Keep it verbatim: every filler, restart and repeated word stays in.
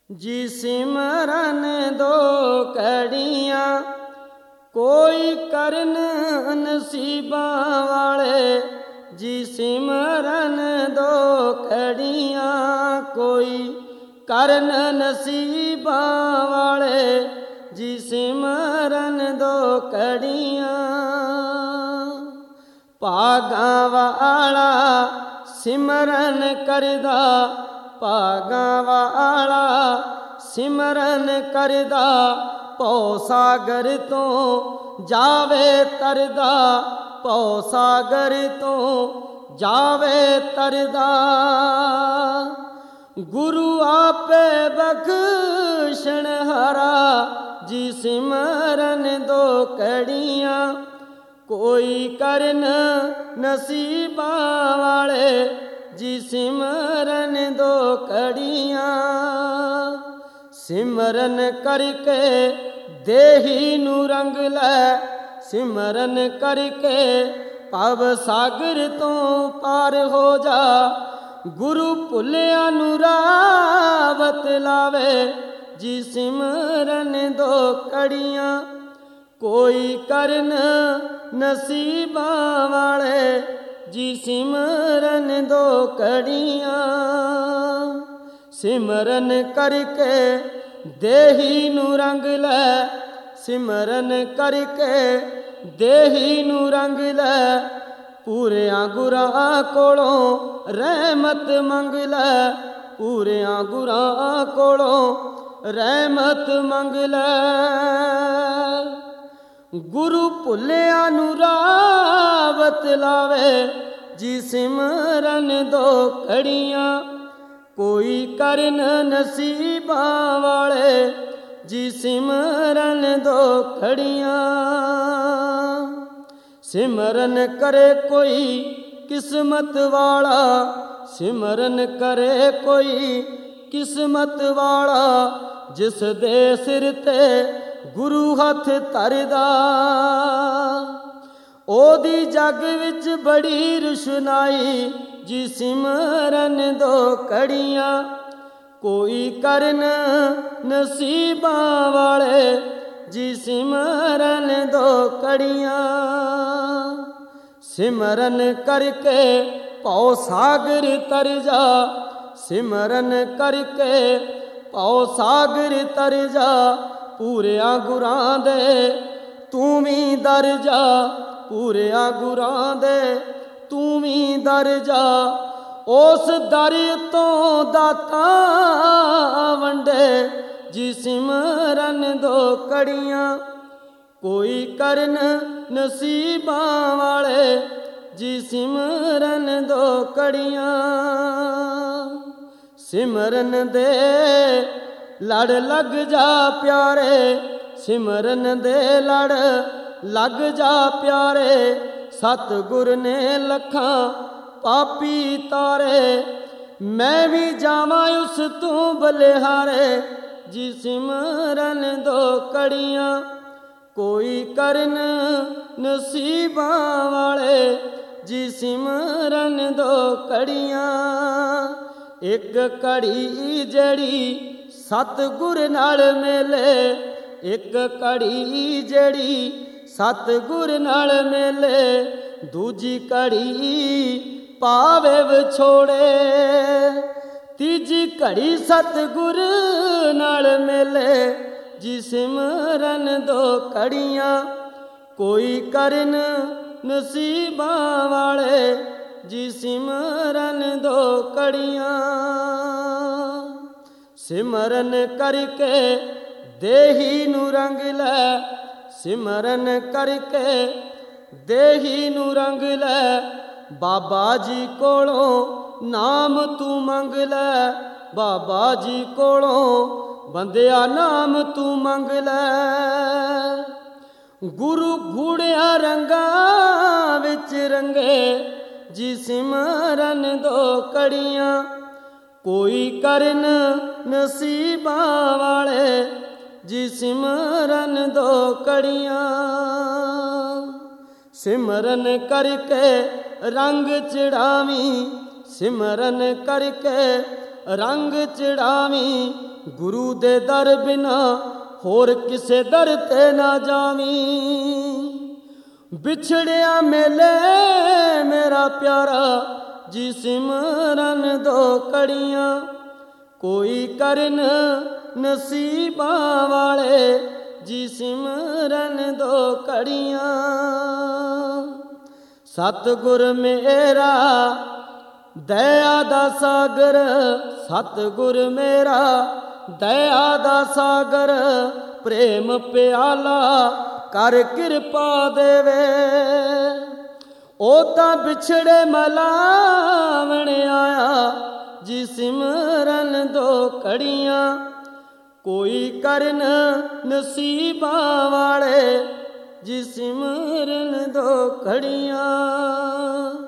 जी सिमरन दो कड़ियाँ कोई करन नसीबा वाले। जी सिमरन दो कड़ियाँ कोई करन नसीबा वाले। जी सिमरन दो कड़ियाँ भागा वाला सिमरन करदा। भागा वाला सिमरन करदा भौ सागर तो जावे तरदा। भौ सागर तो जावे तरदा। गुरु आपे बख्शण हारा। जी सिमरन दो कड़ियाँ कोई करन नसीबा वाले। जी सिमरन दो कड़ियाँ सिमरन करके देही नू रंग लै। सिमरन करके भव सागर तो पार हो जा। गुरु भुलिया नू रावत लावे। जी सिमरन दो कड़ियाँ कोई करन नसीबा वाले। जी सिमरन दो कड़ियाँ सिमरन करके देही नू रंग लै। सिमरन करके देही नू रंग लै। पूरियां गुरां कोलों रहमत मंग लै। पूरियां गुरां कोलों रहमत मंग लै। गुरु भुलिया नू रावत लावे। जी सिमरन दो कड़ियाँ कोई करन नसीबा वाले। जी सिमरन दो कड़ियाँ सिमरन करे कोई किस्मत वाला। सिमरन करे कोई किस्मत वाला। जिस दे सिर ते गुरु हथ धरदा। ओदी जग विच बड़ी रुशनाई। जी सिमरन दो कड़ियाँ कोई करन नसीबा वाले। जी सिमरन दो कड़ियाँ सिमरन करके भौ सागर तर जा। सिमरन करके भौ सागर तर जा। पूरिया गुरां दे तू भी दर जा। पूरिया गुरां दे तू भी दर जा। उस दर तो दाता वंडे। जी सिमरन दो कड़ियाँ कोई करन नसीबा वाले। जी सिमरन दो कड़ियाँ सिमरन दे लड़ लग जा प्यारे। सिमरन दे लड़ लग जा प्यारे। सतगुर ने लखां पापी तारे। मैं भी जावां उस तू बलिहारे। जी सिमरन दो कड़ियाँ कोई करन नसीबा वाले। जी सिमरन दो कड़ियाँ एक कड़ी जड़ी सतगुर नाल मेले। एक कड़ी जड़ी सतगुर नाल मेले। दूजी कड़ी पावे विछोड़े। तीजी कड़ी सतगुर नाल मेले। जी सिमरन दो कड़ियाँ कोई करन नसीबा वाले। जी सिमरन दो कड़ियाँ सिमरन करके देही नू रंग लै। सिमरन करके देही नू रंग लै। बाबा जी कोलों नाम तू मंग लै। बाबा जी कोलों बंदिया नाम तू मंग लै। गुरु गूढ़िया रंगा विच रंगे। जी सिमरन दो कड़ियाँ कोई करन नसीबा वाले। जी सिमरन दो कड़ियाँ सिमरन करके रंग चढ़ावी। सिमरन करके ਰੰਗ ਚੜਾਵੀਂ, ਗੁਰੂ ਦੇ ਦਰ ਬਿਨਾ ਹੋਰ ਕਿਸੇ ਦਰ ਤੇ ਨਾ ਜਾਵੀਂ। ਵਿਛੜਿਆ ਮੇਲੇ ਮੇਰਾ ਪਿਆਰਾ ਜੀ ਸਿਮਰਨ ਦੋ ਕੜੀਆਂ, ਕੋਈ ਕਰਨ ਨਸੀਬਾਂ ਵਾਲੇ ਜੀ ਸਿਮਰਨ ਦੋ ਕੜੀਆਂ। ਸਤਿਗੁਰ ਮੇਰਾ ਦਇਆ ਦਾ ਸਾਗਰ, ਸਤਿਗੁਰ ਮੇਰਾ ਦਇਆ ਦਾ ਸਾਗਰ, ਪ੍ਰੇਮ ਪਿਆਲਾ ਕਰ ਕਿਰਪਾ ਦੇਵੇ। ਉਹ ਤਾਂ ਵਿਛੜੇ ਮਲਾਵਣ ਆਇਆ ਜੀ ਸਿਮਰਨ ਦੋ ਕੜੀਆਂ, ਕੋਈ ਕਰਨ ਨਸੀਬਾਂ ਵਾਲੇ ਜੀ ਸਿਮਰਨ ਦੋ ਕੜੀਆਂ।